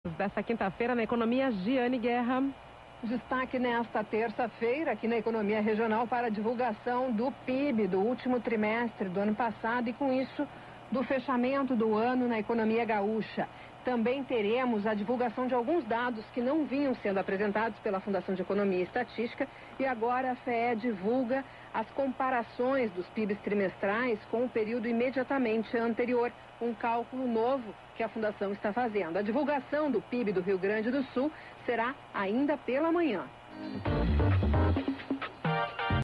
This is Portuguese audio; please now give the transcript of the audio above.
Dessa quinta-feira na economia, Giane Guerra. Destaque nesta terça-feira aqui na economia regional para a divulgação do PIB do último trimestre do ano passado e com isso do fechamento do ano na economia gaúcha. Também teremos a divulgação de alguns dados que não vinham sendo apresentados pela Fundação de Economia e Estatística e agora a FEE divulga as comparações dos PIBs trimestrais com o período imediatamente anterior, um cálculo novo que a Fundação está fazendo. A divulgação do PIB do Rio Grande do Sul será ainda pela manhã.